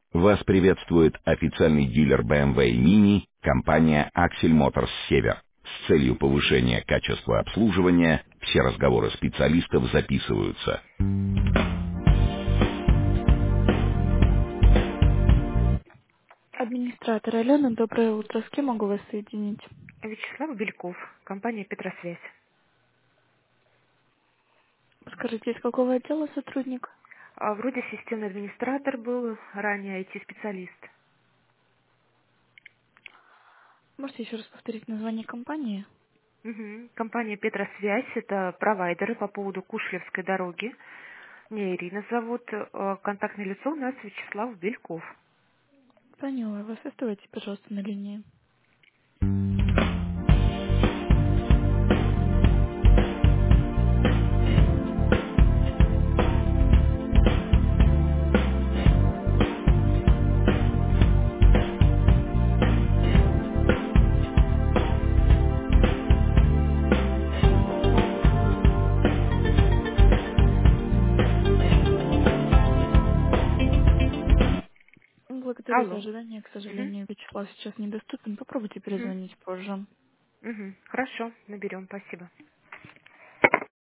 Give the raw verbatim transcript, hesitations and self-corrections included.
Вас приветствует официальный дилер бэ эм вэ и Mini, компания Axel Motors Север. С целью повышения качества обслуживания все разговоры специалистов записываются. Администратор Алена, доброе утро. С кем могу вас соединить? Вячеслав Бельков, компания «Петросвязь». Скажите, из какого отдела сотрудник? А вроде системный администратор был, ранее ай ти-специалист. Можете еще раз повторить название компании? Мгм. Компания «Петросвязь» — это провайдеры по поводу Кушлевской дороги. Меня Ирина зовут. э, Контактное лицо у нас Вячеслав Бельков. Поняла вас. Оставайтесь, пожалуйста, на линии. Благодарю за Алло. ожидание. К Мгм. сожалению, Вячеслав сейчас недоступен. Попробуйте Мгм. перезвонить позже. Мгм. Хорошо, наберем, спасибо.